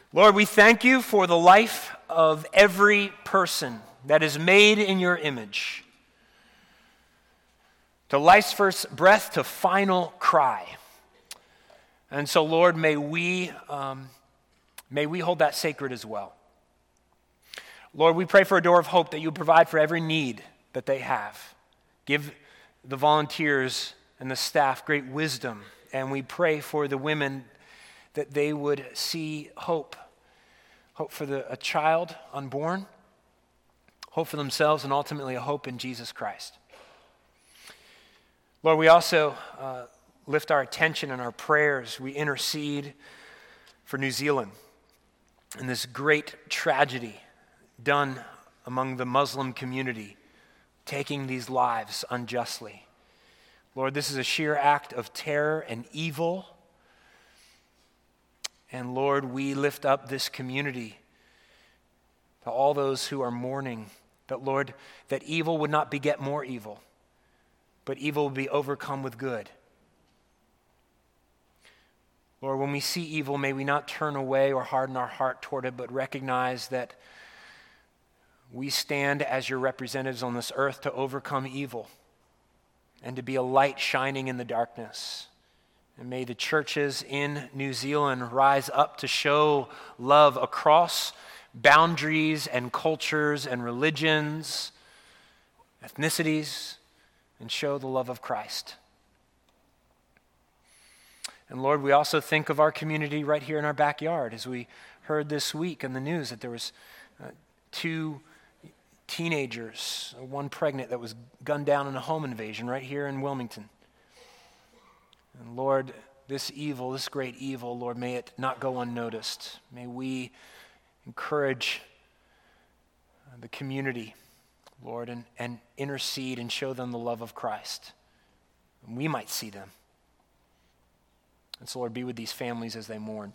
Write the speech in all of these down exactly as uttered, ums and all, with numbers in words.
Lord, we thank you for the life of every person that is made in your image. To life's first breath to final cry. And so, Lord, may we, um, may we hold that sacred as well. Lord, we pray for a door of hope that you provide for every need that they have. Give the volunteers and the staff great wisdom, and we pray for the women that they would see hope. Hope for the, a child unborn, hope for themselves, and ultimately a hope in Jesus Christ. Lord, we also uh, lift our attention and our prayers. We intercede for New Zealand and this great tragedy done among the Muslim community, taking these lives unjustly. Lord, this is a sheer act of terror and evil. And Lord, we lift up this community to all those who are mourning, that Lord, that evil would not beget more evil, but evil will be overcome with good. Lord, when we see evil, may we not turn away or harden our heart toward it, but recognize that we stand as your representatives on this earth to overcome evil and to be a light shining in the darkness. And may the churches in New Zealand rise up to show love across boundaries and cultures and religions, ethnicities, and show the love of Christ. And Lord, we also think of our community right here in our backyard, as we heard this week in the news that there was uh, two teenagers, one pregnant, that was gunned down in a home invasion right here in Wilmington. And Lord, this evil, this great evil, Lord, may it not go unnoticed. May we encourage the community, Lord, and, and intercede and show them the love of Christ. And we might see them. And so, Lord, be with these families as they mourn.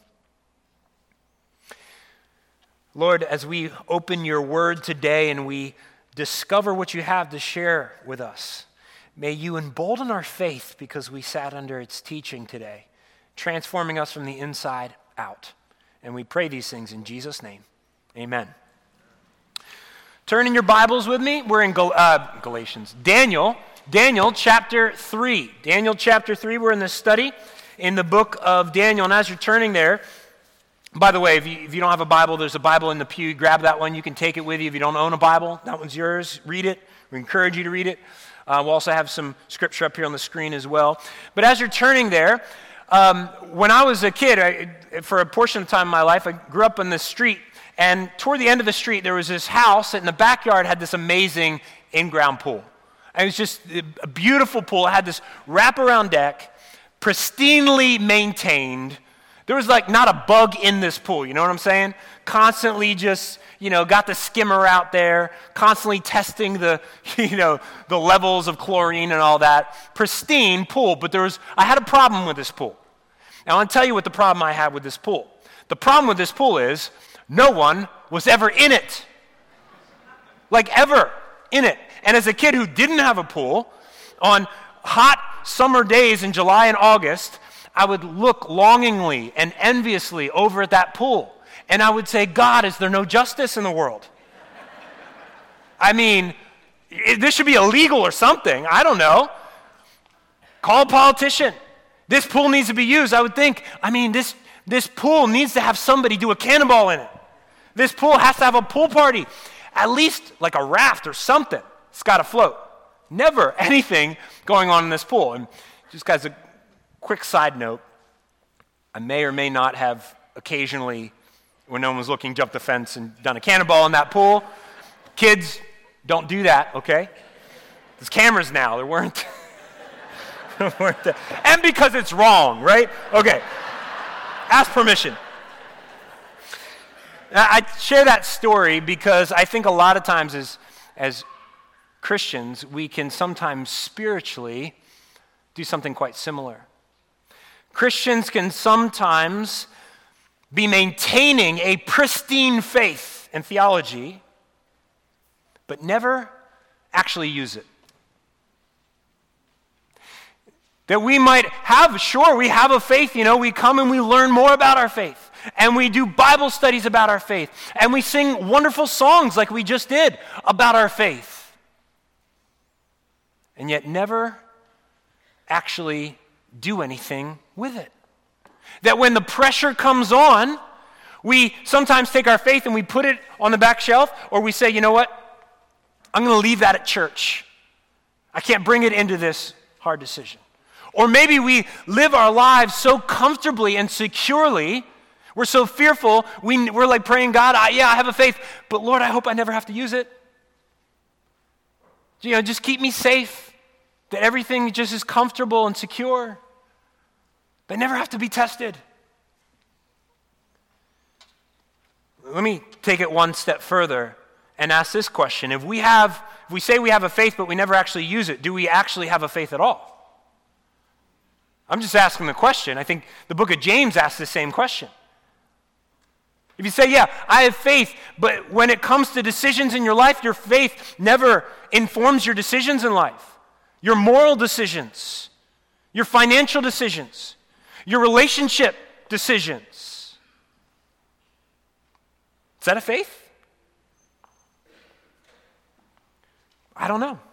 Lord, as we open your word today and we discover what you have to share with us, may you embolden our faith because we sat under its teaching today, transforming us from the inside out. And we pray these things in Jesus' name. Amen. Turn in your Bibles with me. We're in Gal- uh, Galatians. Daniel, Daniel chapter three. Daniel chapter three, we're in this study in the book of Daniel. And as you're turning there, by the way, if you, if you don't have a Bible, there's a Bible in the pew. Grab that one. You can take it with you. If you don't own a Bible, that one's yours. Read it. We encourage you to read it. Uh, we'll also have some scripture up here on the screen as well. But as you're turning there, um, when I was a kid, I, for a portion of time in my life, I grew up on this street. And toward the end of the street, there was this house that in the backyard had this amazing in-ground pool. And it was just a beautiful pool. It had this wraparound deck, pristinely maintained. There was like not a bug in this pool, you know what I'm saying? Constantly just, you know, got the skimmer out there, constantly testing the, you know, the levels of chlorine and all that. Pristine pool, but there was, I had a problem with this pool. Now, I want to tell you what the problem I had with this pool. The problem with this pool is no one was ever in it. Like ever in it. And as a kid who didn't have a pool, on hot summer days in July and August, I would look longingly and enviously over at that pool. And I would say, God, is there no justice in the world? I mean, this should be illegal or something. I don't know. Call a politician. This pool needs to be used. I would think, I mean, this, this pool needs to have somebody do a cannonball in it. This pool has to have a pool party. At least like a raft or something. It's got to float. Never anything going on in this pool. And just guys, a quick side note, I may or may not have occasionally, when no one was looking, jumped the fence and done a cannonball in that pool. Kids, don't do that, okay? There's cameras now. There weren't. there weren't and because it's wrong, right? Okay. Ask permission. I share that story because I think a lot of times as, as Christians, we can sometimes spiritually do something quite similar. Christians can sometimes be maintaining a pristine faith and theology, but never actually use it. That we might have, sure, we have a faith, you know, we come and we learn more about our faith. And we do Bible studies about our faith. And we sing wonderful songs like we just did about our faith. And yet never actually do anything with it. That when the pressure comes on, we sometimes take our faith and we put it on the back shelf, or we say, you know what, I'm going to leave that at church. I can't bring it into this hard decision. Or maybe we live our lives so comfortably and securely, we're so fearful, we, we're like praying, God, I, yeah, I have a faith, but Lord, I hope I never have to use it. You know, just keep me safe, that everything just is comfortable and secure. They never have to be tested. Let me take it one step further and ask this question. If we have, if we say we have a faith, but we never actually use it, do we actually have a faith at all? I'm just asking the question. I think the book of James asks the same question. If you say, yeah, I have faith, but when it comes to decisions in your life, your faith never informs your decisions in life. Your moral decisions, your financial decisions, your relationship decisions. Is that a faith? I don't know.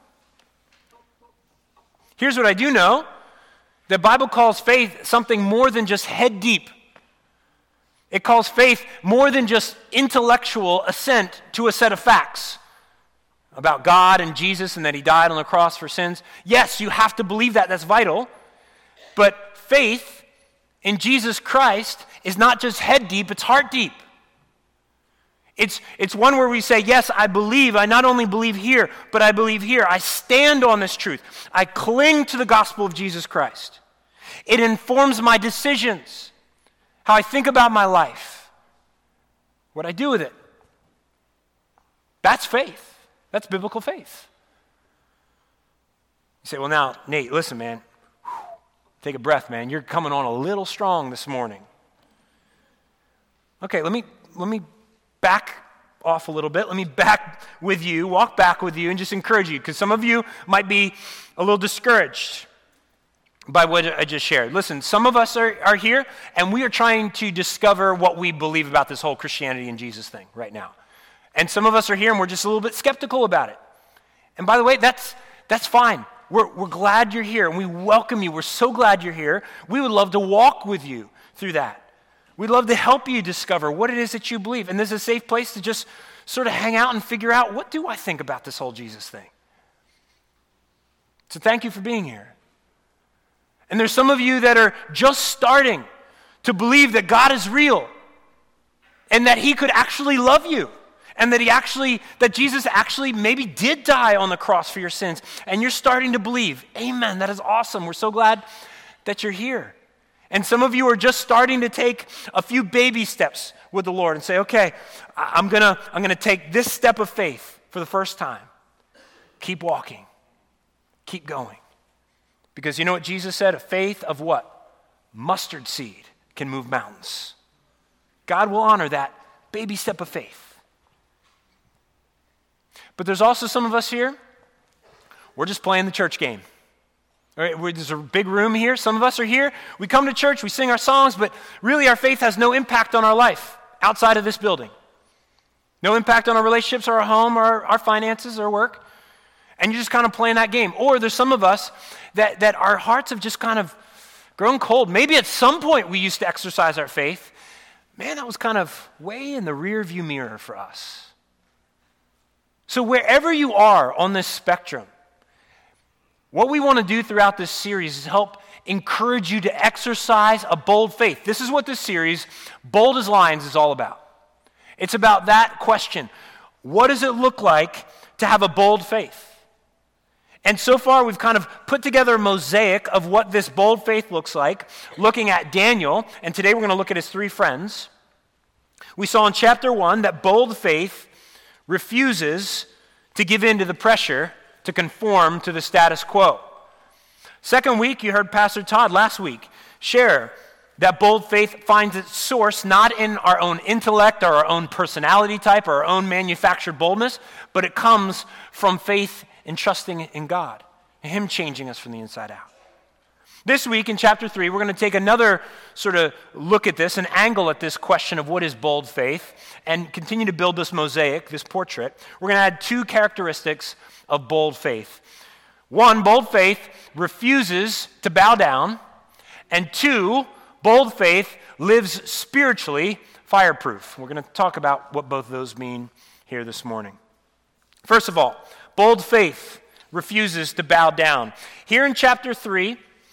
Here's what I do know. The Bible calls faith something more than just head deep. It calls faith more than just intellectual assent to a set of facts about God and Jesus and that he died on the cross for sins. Yes, you have to believe that. That's vital. But faith in Jesus Christ is not just head deep, it's heart deep. It's, it's one where we say, yes, I believe. I not only believe here, but I believe here. I stand on this truth. I cling to the gospel of Jesus Christ. It informs my decisions, how I think about my life, what I do with it. That's faith. That's biblical faith. You say, well, now, Nate, listen, man. Take a breath, man. You're coming on a little strong this morning. Okay, let me let me back off a little bit. Let me back with you, walk back with you, and just encourage you, because some of you might be a little discouraged by what I just shared. Listen, some of us are, are here, and we are trying to discover what we believe about this whole Christianity and Jesus thing right now. And some of us are here, and we're just a little bit skeptical about it. And by the way, that's that's fine. We're, we're glad you're here, and we welcome you. We're so glad you're here. We would love to walk with you through that. We'd love to help you discover what it is that you believe. And this is a safe place to just sort of hang out and figure out, what do I think about this whole Jesus thing? So thank you for being here. And there's some of you that are just starting to believe that God is real and that he could actually love you and that he actually, that Jesus actually maybe did die on the cross for your sins. And you're starting to believe. Amen. That is awesome. We're so glad that you're here. And some of you are just starting to take a few baby steps with the Lord and say, okay, I'm gonna, I'm gonna take this step of faith for the first time. Keep walking. Keep going. Because you know what Jesus said? A faith of what? Mustard seed can move mountains. God will honor that baby step of faith. But there's also some of us here, we're just playing the church game. All right, there's a big room here. Some of us are here. We come to church, we sing our songs, but really our faith has no impact on our life outside of this building. No impact on our relationships or our home or our, our finances or work. And you're just kind of playing that game. Or there's some of us that, that our hearts have just kind of grown cold. Maybe at some point we used to exercise our faith. Man, that was kind of way in the rear view mirror for us. So wherever you are on this spectrum, what we want to do throughout this series is help encourage you to exercise a bold faith. This is what this series, Bold as Lions, is all about. It's about that question. What does it look like to have a bold faith? And so far, we've kind of put together a mosaic of what this bold faith looks like, looking at Daniel, and today we're going to look at his three friends. We saw in chapter one that bold faith refuses to give in to the pressure to conform to the status quo. Second week, you heard Pastor Todd last week share that bold faith finds its source not in our own intellect or our own personality type or our own manufactured boldness, but it comes from faith in trusting in God and him changing us from the inside out. This week in chapter three, we're going to take another sort of look at this, an angle at this question of what is bold faith, and continue to build this mosaic, this portrait. We're going to add two characteristics of bold faith. One, bold faith refuses to bow down, and two, bold faith lives spiritually fireproof. We're going to talk about what both of those mean here this morning. First of all, bold faith refuses to bow down. Here in chapter three,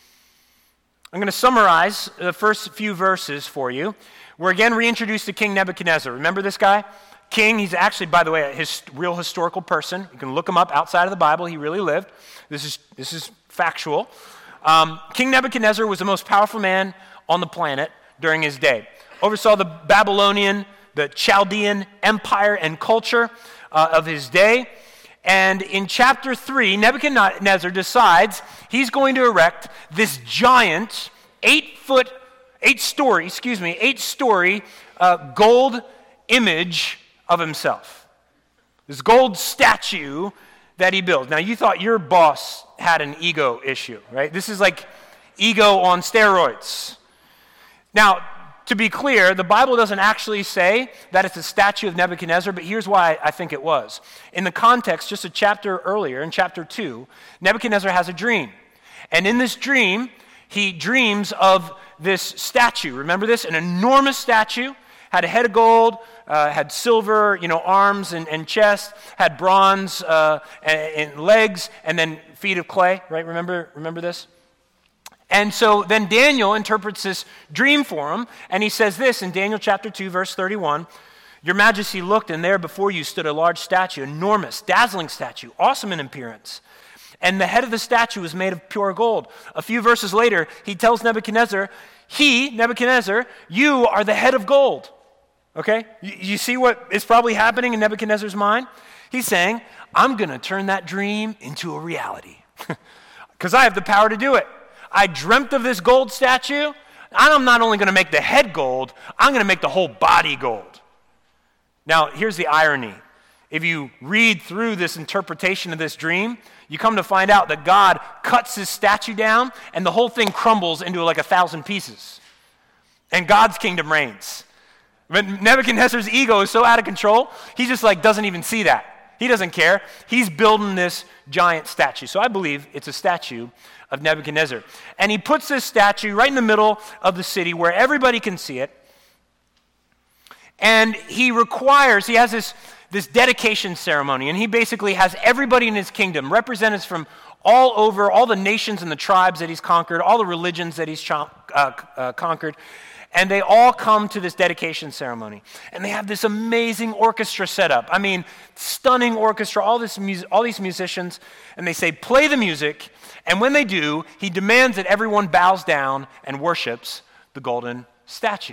I'm going to summarize the first few verses for you. We're again reintroduced to King Nebuchadnezzar. Remember this guy? King, he's actually, by the way, a his, real historical person. You can look him up outside of the Bible. He really lived. This is, this is factual. Um, King Nebuchadnezzar was the most powerful man on the planet during his day. Oversaw the Babylonian, the Chaldean empire and culture uh, of his day. And in chapter three, Nebuchadnezzar decides he's going to erect this giant, eight-foot, eight-story, excuse me, eight-story uh, gold image of himself. This gold statue that he built. Now, you thought your boss had an ego issue, right? This is like ego on steroids. Now, to be clear, the Bible doesn't actually say that it's a statue of Nebuchadnezzar, but here's why I think it was. In the context, just a chapter earlier, in chapter two, Nebuchadnezzar has a dream. And in this dream, he dreams of this statue. Remember this? An enormous statue, had a head of gold, uh, had silver, you know, arms and, and chest, had bronze uh, and, and legs, and then feet of clay, right? Remember, remember this? And so then Daniel interprets this dream for him, and he says this in Daniel chapter two, verse thirty-one, "Your Majesty looked, and there before you stood a large statue, enormous, dazzling statue, awesome in appearance. And the head of the statue was made of pure gold." A few verses later, he tells Nebuchadnezzar, he, Nebuchadnezzar, you are the head of gold. Okay? You, you see what is probably happening in Nebuchadnezzar's mind? He's saying, I'm going to turn that dream into a reality because I have the power to do it. I dreamt of this gold statue. I'm not only going to make the head gold, I'm going to make the whole body gold. Now, here's the irony. If you read through this interpretation of this dream, you come to find out that God cuts his statue down and the whole thing crumbles into like a thousand pieces. And God's kingdom reigns. But Nebuchadnezzar's ego is so out of control, he just like doesn't even see that. He doesn't care. He's building this giant statue. So I believe it's a statue of Nebuchadnezzar. And he puts this statue right in the middle of the city where everybody can see it. And he requires, he has this, this dedication ceremony, and he basically has everybody in his kingdom, representatives from all over, all the nations and the tribes that he's conquered, all the religions that he's uh, uh, conquered, and they all come to this dedication ceremony. And they have this amazing orchestra set up. I mean, stunning orchestra, all, this mu- all these musicians, and they say, play the music. And when they do, he demands that everyone bows down and worships the golden statue.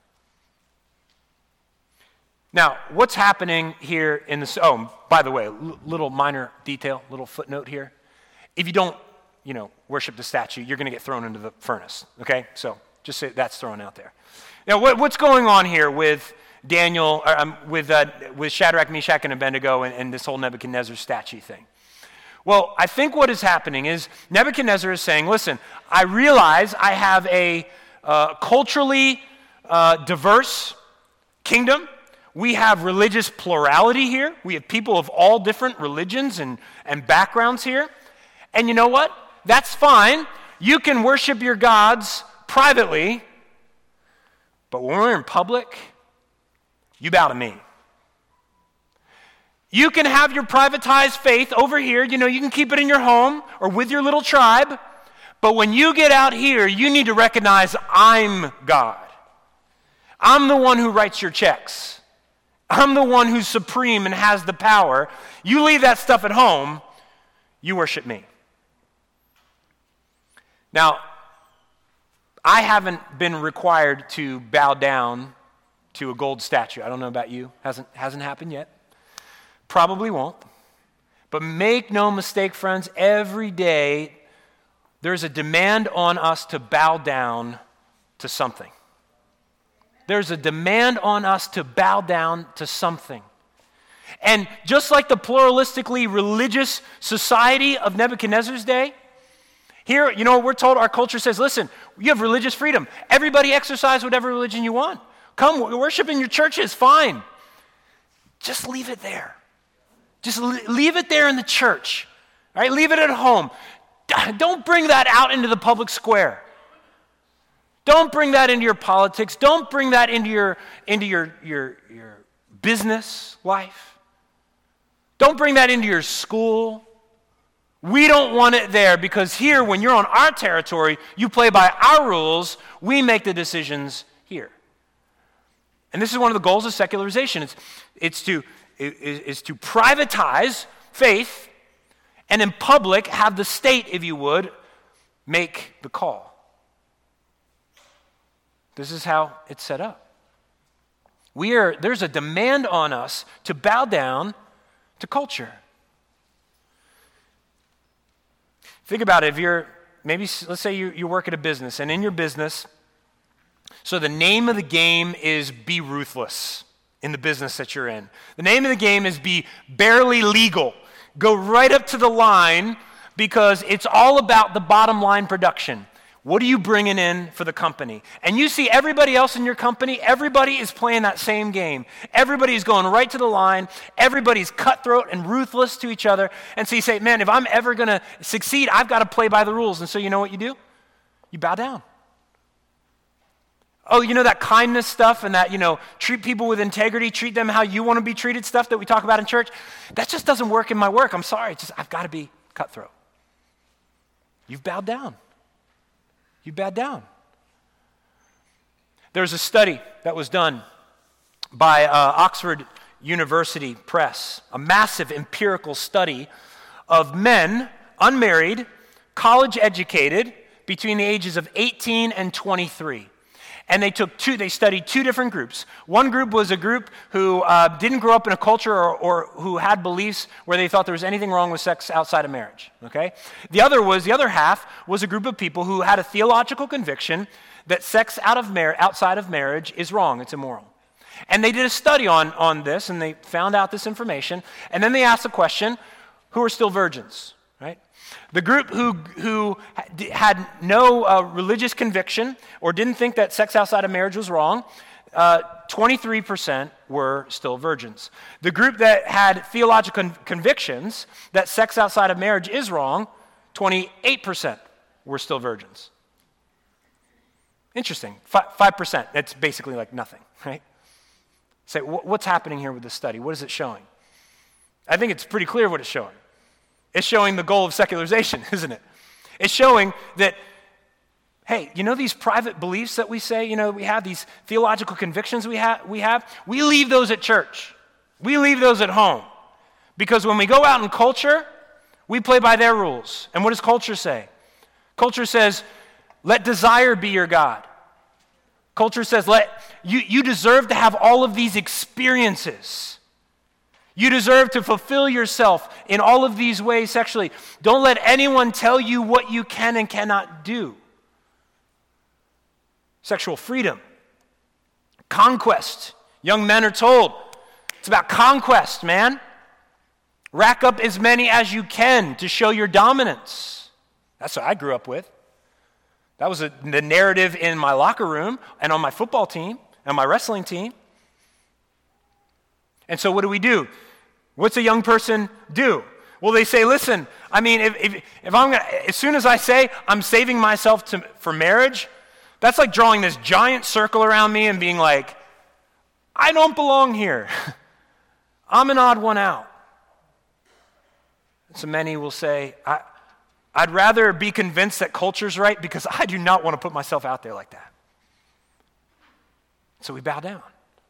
Now, what's happening here in this? Oh, by the way, l- little minor detail, little footnote here. If you don't, you know, worship the statue, you're going to get thrown into the furnace. Okay, so just say that's thrown out there. Now, what, what's going on here with Daniel, or, um, with uh, with Shadrach, Meshach, and Abednego, and, and this whole Nebuchadnezzar statue thing? Well, I think what is happening is Nebuchadnezzar is saying, listen, I realize I have a uh, culturally uh, diverse kingdom. We have religious plurality here. We have people of all different religions and, and backgrounds here. And you know what? That's fine. You can worship your gods privately, but when we're in public, you bow to me. You can have your privatized faith over here. You know, you can keep it in your home or with your little tribe. But when you get out here, you need to recognize I'm God. I'm the one who writes your checks. I'm the one who's supreme and has the power. You leave that stuff at home, you worship me. Now, I haven't been required to bow down to a gold statue. I don't know about you. Hasn't, hasn't happened yet. Probably won't. But make no mistake, friends, every day there's a demand on us to bow down to something. There's a demand on us to bow down to something. And just like the pluralistically religious society of Nebuchadnezzar's day, Here, you know, we're told, our culture says, listen, you have religious freedom. Everybody exercise whatever religion you want. Come worship in your churches, fine. Just leave it there. Just leave it there in the church. All right, leave it at home. Don't bring that out into the public square. Don't bring that into your politics. Don't bring that into your, into your, your, your business life. Don't bring that into your school. We don't want it there because here, when you're on our territory, you play by our rules. We make the decisions here. And this is one of the goals of secularization. It's, it's, to, it, it's to privatize faith and in public have the state, if you would, make the call. This is how it's set up. We are, there's a demand on us to bow down to culture. Think about it. If you're, maybe, let's say you, you work at a business, and in your business, so the name of the game is be ruthless in the business that you're in. The name of the game is be barely legal. Go right up to the line because it's all about the bottom line production. What are you bringing in for the company? And you see everybody else in your company, everybody is playing that same game. Everybody is going right to the line. Everybody's cutthroat and ruthless to each other. And so you say, man, if I'm ever going to succeed, I've got to play by the rules. And so you know what you do? You bow down. Oh, you know that kindness stuff and that, you know, treat people with integrity, treat them how you want to be treated stuff that we talk about in church? That just doesn't work in my work. I'm sorry. It's just, I've got to be cutthroat. You've bowed down. You bowed down. There's a study that was done by uh, Oxford University Press, a massive empirical study of men, unmarried, college educated, between the ages of eighteen and twenty-three. And they took two, they studied two different groups. One group was a group who uh, didn't grow up in a culture or, or who had beliefs where they thought there was anything wrong with sex outside of marriage, okay? The other was, the other half was a group of people who had a theological conviction that sex out of mar- outside of marriage is wrong, it's immoral. And they did a study on, on this, and they found out this information, and then they asked the question, who are still virgins, right? The group who who had no uh, religious conviction or didn't think that sex outside of marriage was wrong, uh, twenty-three percent were still virgins. The group that had theological con- convictions that sex outside of marriage is wrong, twenty-eight percent were still virgins. Interesting, F- five percent. That's basically like nothing, right? Say, wh- what's happening here with this study? What is it showing? I think it's pretty clear what it's showing. It's showing the goal of secularization, isn't it? It's showing that, hey, you know these private beliefs that we say, you know, we have these theological convictions we have, we have, we leave those at church. We leave those at home. Because when we go out in culture, we play by their rules. And what does culture say? Culture says, let desire be your God. Culture says, let you, you deserve to have all of these experiences. You deserve to fulfill yourself in all of these ways sexually. Don't let anyone tell you what you can and cannot do. Sexual freedom. Conquest. Young men are told, it's about conquest, man. Rack up as many as you can to show your dominance. That's what I grew up with. That was a, the narrative in my locker room and on my football team and my wrestling team. And so what do we do? What's a young person do? Well, they say, listen, I mean, if if, if I'm gonna, as soon as I say I'm saving myself to, for marriage, that's like drawing this giant circle around me and being like, I don't belong here. I'm an odd one out. So many will say, I, I'd rather be convinced that culture's right because I do not want to put myself out there like that. So we bow down.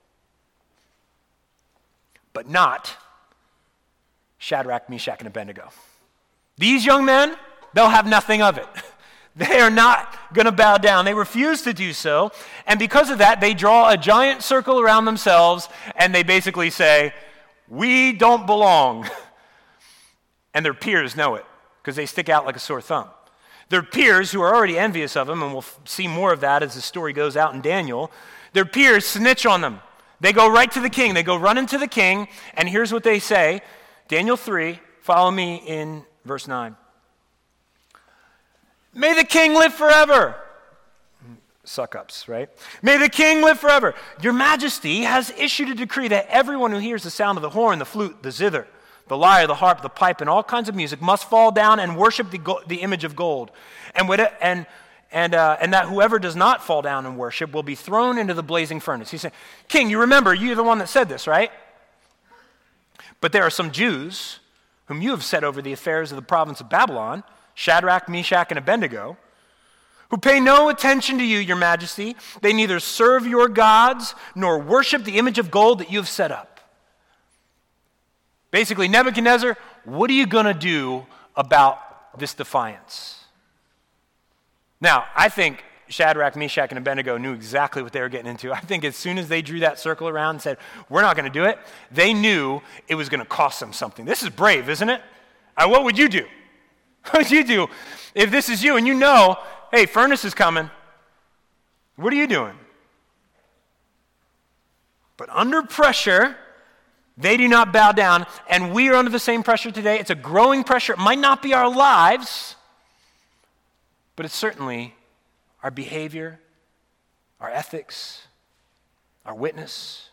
But not Shadrach, Meshach, and Abednego. These young men, they'll have nothing of it. They are not going to bow down. They refuse to do so. And because of that, they draw a giant circle around themselves and they basically say, we don't belong. And their peers know it because they stick out like a sore thumb. Their peers, who are already envious of them, and we'll f- see more of that as the story goes out in Daniel, their peers snitch on them. They go right to the king. They go running to the king, and here's what they say. Daniel three, follow me in verse nine. May the king live forever. Suck-ups, right? May the king live forever. Your majesty has issued a decree that everyone who hears the sound of the horn, the flute, the zither, the lyre, the harp, the pipe, and all kinds of music must fall down and worship the, go- the image of gold. And, what, and, and, uh, and that whoever does not fall down and worship will be thrown into the blazing furnace. He said, King, you remember, you're the one that said this, right? But there are some Jews whom you have set over the affairs of the province of Babylon, Shadrach, Meshach, and Abednego, who pay no attention to you, your majesty. They neither serve your gods nor worship the image of gold that you have set up. Basically, Nebuchadnezzar, what are you going to do about this defiance? Now, I think Shadrach, Meshach, and Abednego knew exactly what they were getting into. I think as soon as they drew that circle around and said, we're not going to do it, they knew it was going to cost them something. This is brave, isn't it? Uh, what would you do? What would you do if this is you and you know, hey, furnace is coming? What are you doing? But under pressure, they do not bow down, and we are under the same pressure today. It's a growing pressure. It might not be our lives, but it's certainly our behavior, our ethics, our witness.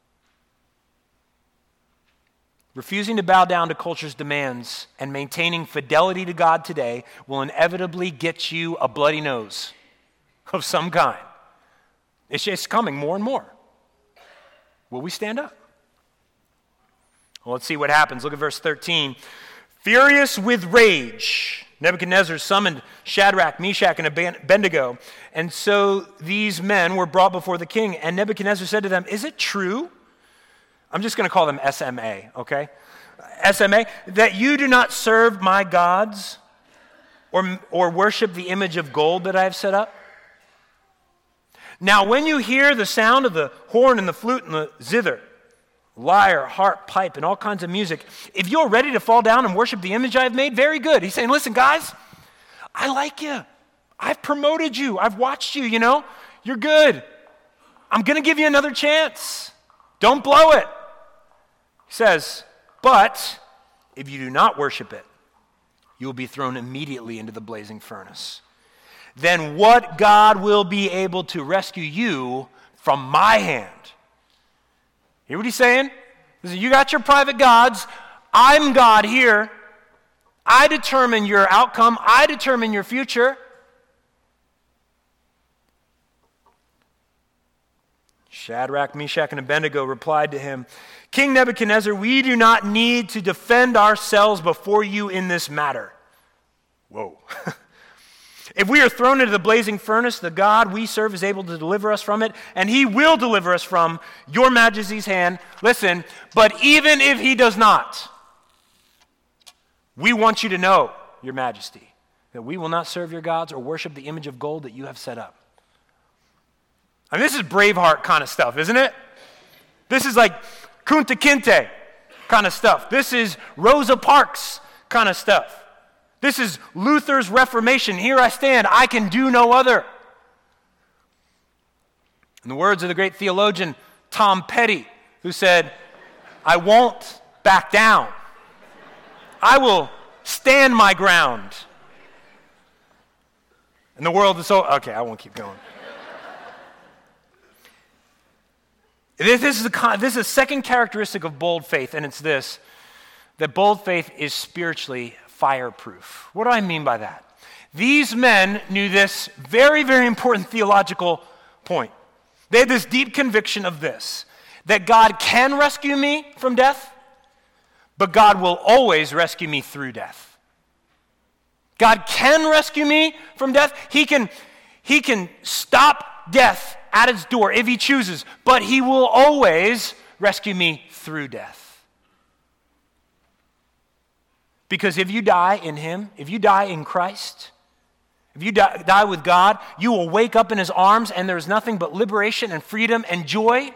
Refusing to bow down to culture's demands and maintaining fidelity to God today will inevitably get you a bloody nose of some kind. It's just coming more and more. Will we stand up? Well, let's see what happens. Look at verse thirteen. Furious with rage, Nebuchadnezzar summoned Shadrach, Meshach, and Abednego. And so these men were brought before the king. And Nebuchadnezzar said to them, is it true? I'm just going to call them S M A, okay? S M A, that you do not serve my gods or, or worship the image of gold that I have set up? Now, when you hear the sound of the horn and the flute and the zither, lyre, harp, pipe, and all kinds of music, if you're ready to fall down and worship the image I have made, very good. He's saying, listen, guys, I like you. I've promoted you. I've watched you, you know. You're good. I'm going to give you another chance. Don't blow it. He says, but if you do not worship it, you will be thrown immediately into the blazing furnace. Then what God will be able to rescue you from my hand? Hear what he's saying? He says, you got your private gods. I'm God here. I determine your outcome. I determine your future. Shadrach, Meshach, and Abednego replied to him, King Nebuchadnezzar, we do not need to defend ourselves before you in this matter. Whoa. If we are thrown into the blazing furnace, the God we serve is able to deliver us from it, and he will deliver us from your majesty's hand. Listen, but even if he does not, we want you to know, your majesty, that we will not serve your gods or worship the image of gold that you have set up. I mean, this is Braveheart kind of stuff, isn't it? This is like Kunta Kinte kind of stuff. This is Rosa Parks kind of stuff. This is Luther's Reformation. Here I stand. I can do no other. In the words of the great theologian Tom Petty, who said, I won't back down. I will stand my ground. And the world is so... Okay, I won't keep going. This, this, is a, this is a second characteristic of bold faith, and it's this, that bold faith is spiritually fireproof. What do I mean by that? These men knew this very, very important theological point. They had this deep conviction of this, that God can rescue me from death, but God will always rescue me through death. God can rescue me from death. He can, he can stop death at its door if he chooses, but he will always rescue me through death. Because if you die in him, if you die in Christ, if you die, die with God, you will wake up in his arms and there's nothing but liberation and freedom and joy.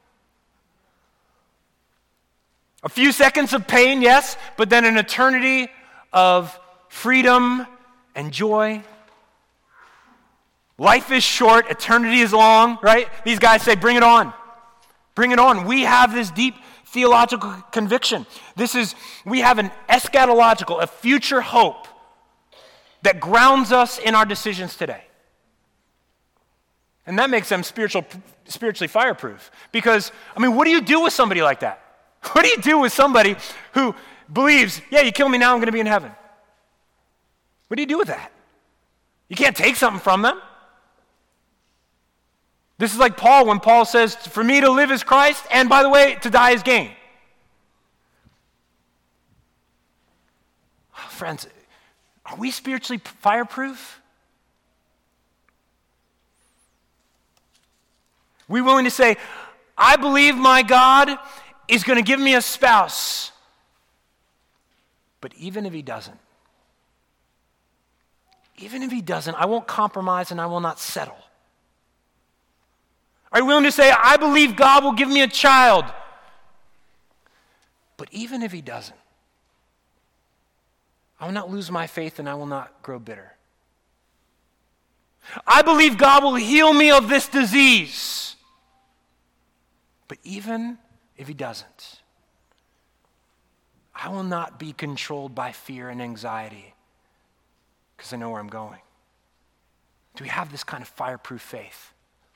A few seconds of pain, yes, but then an eternity of freedom and joy. Life is short, eternity is long, right? These guys say, bring it on. Bring it on. We have this deep theological conviction. This is, we have an eschatological, a future hope that grounds us in our decisions today. And that makes them spiritual, spiritually fireproof. Because, I mean, what do you do with somebody like that? What do you do with somebody who believes, yeah, you kill me now, I'm going to be in heaven? What do you do with that? You can't take something from them. This is like Paul when Paul says, for me to live is Christ, and by the way, to die is gain. Friends, are we spiritually fireproof? We willing to say, I believe my God is going to give me a spouse. But even if he doesn't, even if he doesn't, I won't compromise and I will not settle. Are you willing to say, I believe God will give me a child? But even if he doesn't, I will not lose my faith and I will not grow bitter. I believe God will heal me of this disease. But even if he doesn't, I will not be controlled by fear and anxiety because I know where I'm going. Do we have this kind of fireproof faith?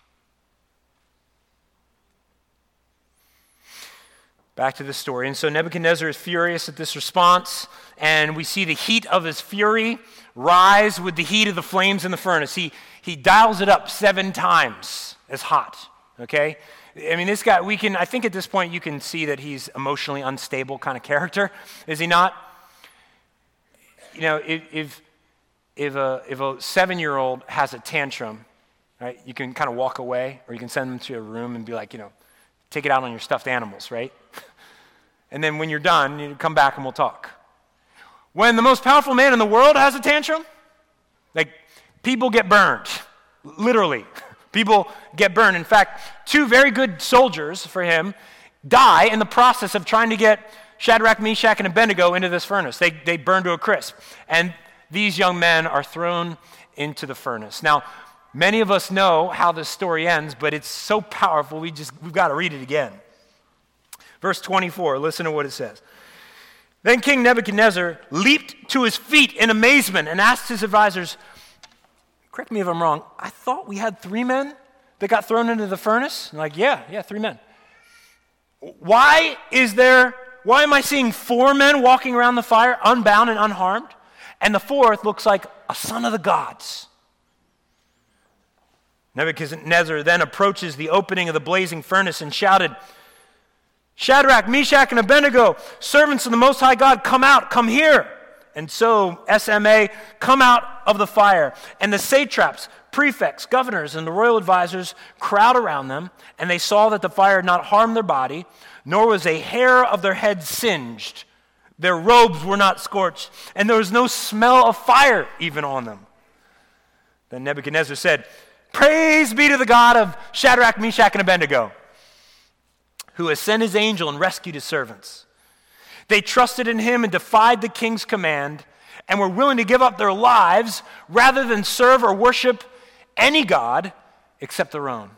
Back to the story. And so Nebuchadnezzar is furious at this response, and we see the heat of his fury rise with the heat of the flames in the furnace. He, he dials it up seven times as hot, okay? I mean, this guy, we can, I think at this point you can see that he's emotionally unstable kind of character, is he not? You know, if if, if a, if a seven-year-old has a tantrum, right, you can kind of walk away, or you can send them to a room and be like, you know, take it out on your stuffed animals, right? And then when you're done, you come back and we'll talk. When the most powerful man in the world has a tantrum, like, people get burned, literally. People get burned. In fact, two very good soldiers for him die in the process of trying to get Shadrach, Meshach, and Abednego into this furnace. They, they burn to a crisp. And these young men are thrown into the furnace. Now, many of us know how this story ends, but it's so powerful, we just, we've got to read it again. Verse twenty-four, listen to what it says. Then King Nebuchadnezzar leaped to his feet in amazement and asked his advisors, correct me if I'm wrong, I thought we had three men that got thrown into the furnace? And like, yeah, yeah, three men. Why is there, why am I seeing four men walking around the fire unbound and unharmed? And the fourth looks like a son of the gods. Nebuchadnezzar then approaches the opening of the blazing furnace and shouted, Shadrach, Meshach, and Abednego, servants of the Most High God, come out, come here. And so S M A come out of the fire. And the satraps, prefects, governors, and the royal advisors crowd around them, and they saw that the fire had not harmed their body, nor was a hair of their head singed. Their robes were not scorched, and there was no smell of fire even on them. Then Nebuchadnezzar said, Praise be to the God of Shadrach, Meshach, and Abednego, who has sent his angel and rescued his servants. They trusted in him and defied the king's command and were willing to give up their lives rather than serve or worship any god except their own.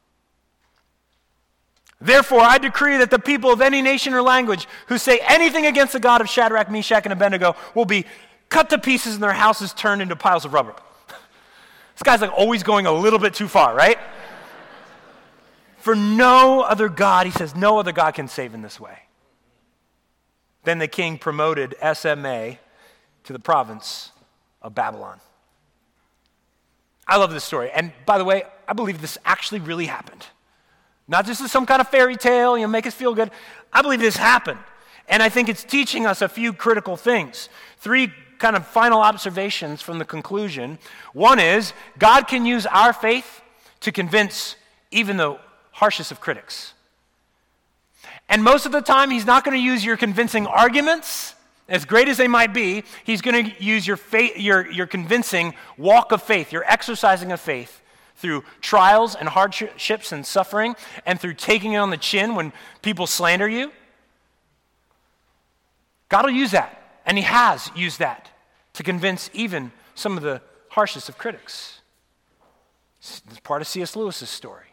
Therefore, I decree that the people of any nation or language who say anything against the God of Shadrach, Meshach, and Abednego will be cut to pieces and their houses turned into piles of rubble. This guy's like always going a little bit too far, right? For no other God, he says, no other God can save in this way. Then the king promoted S M A to the province of Babylon. I love this story. And by the way, I believe this actually really happened. Not just as some kind of fairy tale, you know, make us feel good. I believe this happened. And I think it's teaching us a few critical things. Three kind of final observations from the conclusion. One is, God can use our faith to convince even the harshest of critics. And most of the time, he's not going to use your convincing arguments, as great as they might be. He's going to use your faith, your, your convincing walk of faith, your exercising of faith through trials and hardships and suffering, and through taking it on the chin when people slander you. God will use that, and he has used that to convince even some of the harshest of critics. It's part of C S Lewis's story.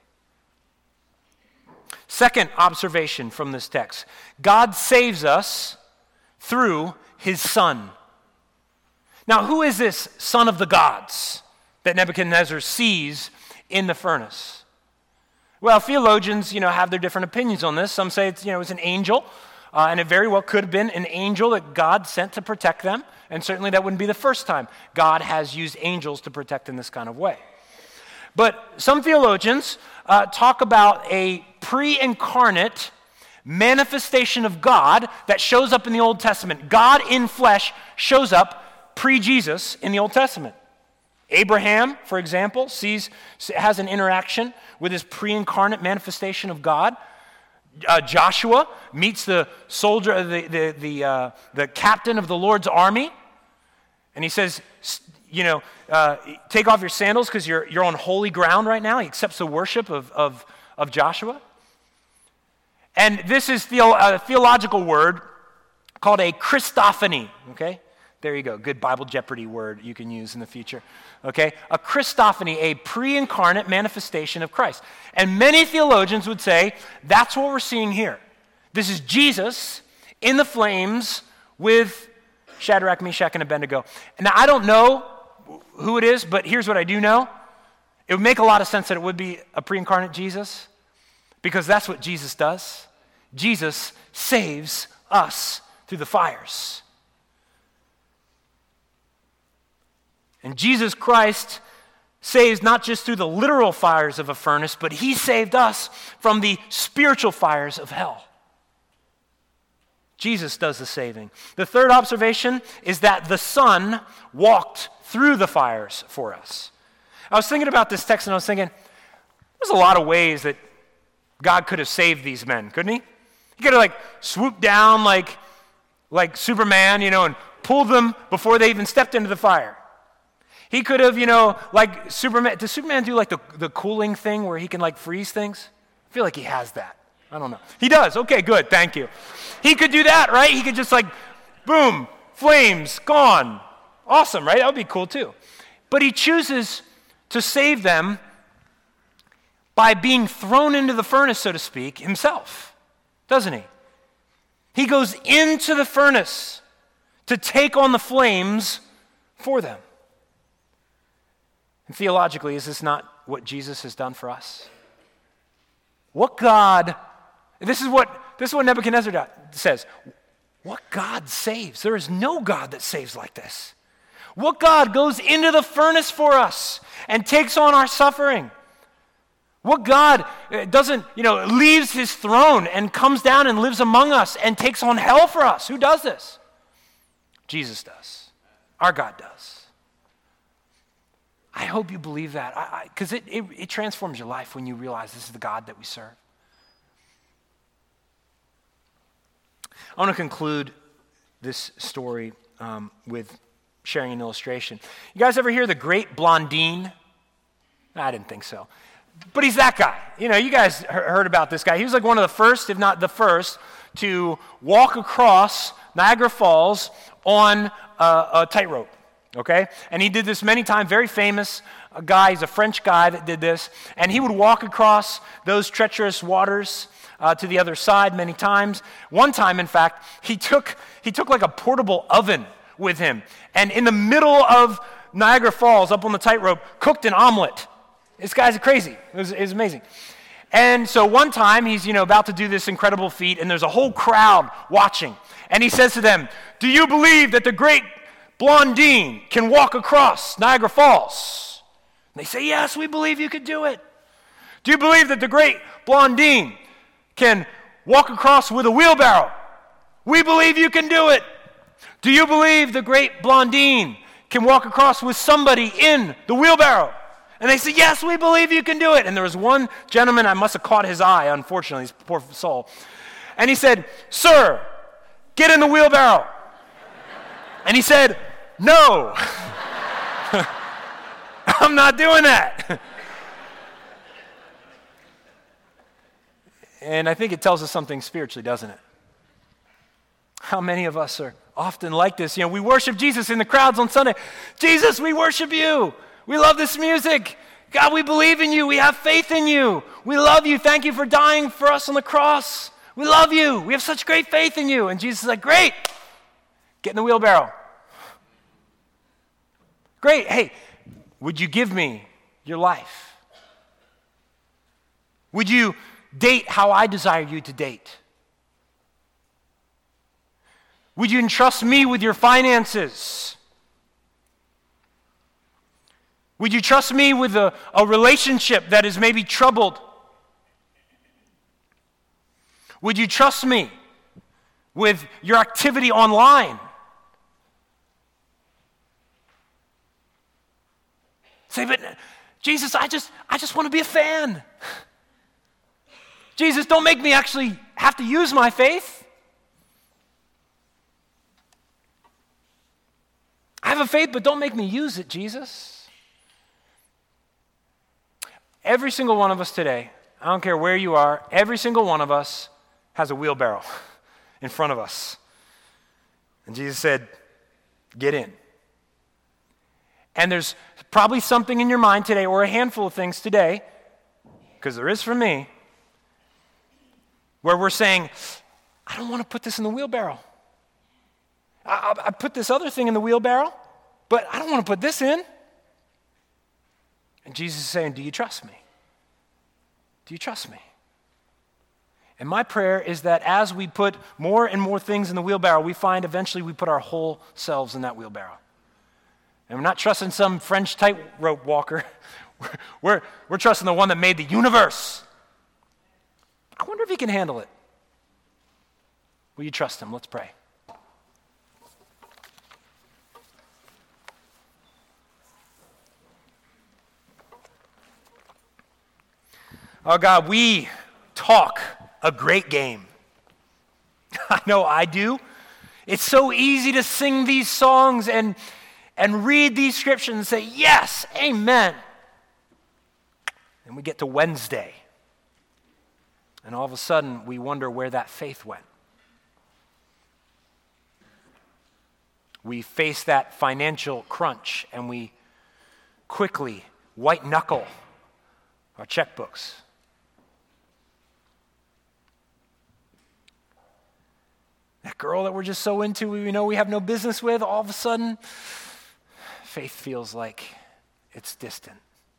Second observation from this text, God saves us through his Son. Now, who is this son of the gods that Nebuchadnezzar sees in the furnace? Well, theologians, you know, have their different opinions on this. Some say it's, you know, it's an angel, uh, and it very well could have been an angel that God sent to protect them, and certainly that wouldn't be the first time God has used angels to protect in this kind of way. But some theologians uh, talk about a pre-incarnate manifestation of God that shows up in the Old Testament. God in flesh shows up pre-Jesus in the Old Testament. Abraham, for example, sees has an interaction with his pre-incarnate manifestation of God. Uh, Joshua meets the soldier, the the the, uh, the captain of the Lord's army, and he says, you know, uh, take off your sandals because you're you're on holy ground right now. He accepts the worship of of, of Joshua. And this is theo- a theological word called a Christophany, okay? There you go, good Bible Jeopardy word you can use in the future, okay? A Christophany, a pre-incarnate manifestation of Christ. And many theologians would say that's what we're seeing here. This is Jesus in the flames with Shadrach, Meshach, and Abednego. Now, I don't know who it is, but here's what I do know. It would make a lot of sense that it would be a pre-incarnate Jesus, because that's what Jesus does. Jesus saves us through the fires. And Jesus Christ saves not just through the literal fires of a furnace, but he saved us from the spiritual fires of hell. Jesus does the saving. The third observation is that the Son walked through the fires for us. I was thinking about this text and I was thinking, there's a lot of ways that God could have saved these men, couldn't he? He could have like swooped down like, like Superman, you know, and pulled them before they even stepped into the fire. He could have, you know, like Superman. Does Superman do like the, the cooling thing where he can like freeze things? I feel like he has that. I don't know. He does. Okay, good. Thank you. He could do that, right? He could just like, boom, flames, gone. Awesome, right? That would be cool too. But he chooses to save them by being thrown into the furnace, so to speak, himself, doesn't he? He goes into the furnace to take on the flames for them. And theologically, is this not what Jesus has done for us? What God, this is what, this is what Nebuchadnezzar says, what God saves? There is no God that saves like this. What God goes into the furnace for us and takes on our suffering? What God doesn't, you know, leaves his throne and comes down and lives among us and takes on hell for us? Who does this? Jesus does. Our God does. I hope you believe that, because it, it, it transforms your life when you realize this is the God that we serve. I want to conclude this story um, with sharing an illustration. You guys ever hear the Great Blondine? I didn't think so. But he's that guy. You know, you guys heard about this guy. He was like one of the first, if not the first, to walk across Niagara Falls on a, a tightrope, okay? And he did this many times, very famous guy. He's a French guy that did this. And he would walk across those treacherous waters uh, to the other side many times. One time, in fact, he took he took like a portable oven with him. And in the middle of Niagara Falls, up on the tightrope, cooked an omelet. This guy's crazy. It was, it was amazing. And so one time, he's, you know, about to do this incredible feat, and there's a whole crowd watching. And he says to them, "Do you believe that the great Blondine can walk across Niagara Falls?" And they say, "Yes, we believe you could do it." "Do you believe that the great Blondine can walk across with a wheelbarrow?" "We believe you can do it." "Do you believe the great Blondine can walk across with somebody in the wheelbarrow?" And they said, "Yes, we believe you can do it." And there was one gentleman, I must have caught his eye, unfortunately, his poor soul. And he said, "Sir, get in the wheelbarrow." And he said, "No, I'm not doing that." And I think it tells us something spiritually, doesn't it? How many of us are often like this? You know, we worship Jesus in the crowds on Sunday. "Jesus, we worship you. We love this music. God, we believe in you. We have faith in you. We love you. Thank you for dying for us on the cross. We love you. We have such great faith in you." And Jesus is like, "Great. Get in the wheelbarrow." Great. Hey, would you give me your life? Would you date how I desire you to date? Would you entrust me with your finances? Would you trust me with a, a relationship that is maybe troubled? Would you trust me with your activity online? Say, but Jesus, I just, I just want to be a fan. Jesus, don't make me actually have to use my faith. I have a faith, but don't make me use it, Jesus. Every single one of us today, I don't care where you are, every single one of us has a wheelbarrow in front of us. And Jesus said, get in. And there's probably something in your mind today, or a handful of things today, because there is for me, where we're saying, I don't want to put this in the wheelbarrow. I, I put this other thing in the wheelbarrow, but I don't want to put this in. And Jesus is saying, do you trust me? Do you trust me? And my prayer is that as we put more and more things in the wheelbarrow, we find eventually we put our whole selves in that wheelbarrow. And we're not trusting some French tightrope walker. We're, we're, we're trusting the one that made the universe. I wonder if he can handle it. Will you trust him? Let's pray. Oh God, we talk a great game. I know I do. It's so easy to sing these songs and, and read these scriptures and say, yes, amen. And we get to Wednesday. And all of a sudden, we wonder where that faith went. We face that financial crunch and we quickly white knuckle our checkbooks. That girl that we're just so into, we know we have no business with, all of a sudden, faith feels like it's distant.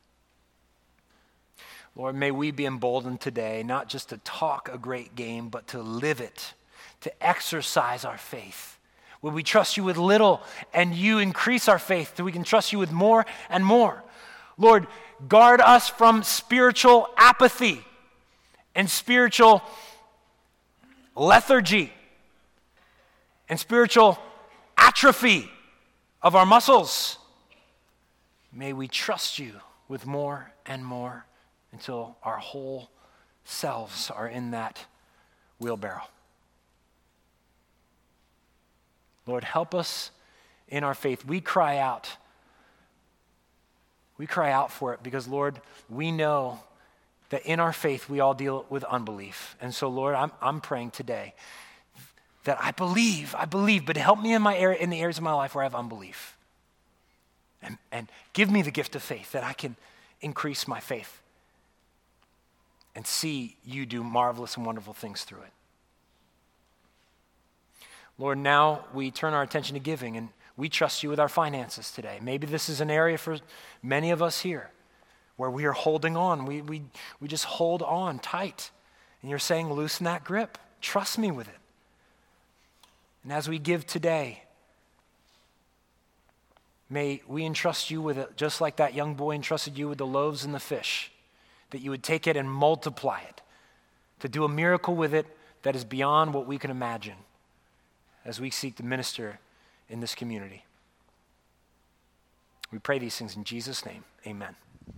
Lord, may we be emboldened today, not just to talk a great game, but to live it, to exercise our faith. Will we trust you with little and you increase our faith so we can trust you with more and more? Lord, guard us from spiritual apathy and spiritual lethargy and spiritual atrophy of our muscles. May we trust you with more and more until our whole selves are in that wheelbarrow. Lord, help us in our faith. We cry out. We cry out for it because, Lord, we know that in our faith we all deal with unbelief. And so, Lord, I'm, I'm praying today that I believe, I believe, but help me in my area, in the areas of my life where I have unbelief. And, and give me the gift of faith that I can increase my faith and see you do marvelous and wonderful things through it. Lord, now we turn our attention to giving, and we trust you with our finances today. Maybe this is an area for many of us here where we are holding on. We, we, we just hold on tight. And you're saying, loosen that grip. Trust me with it. And as we give today, may we entrust you with it, just like that young boy entrusted you with the loaves and the fish, that you would take it and multiply it, to do a miracle with it that is beyond what we can imagine as we seek to minister in this community. We pray these things in Jesus' name. Amen.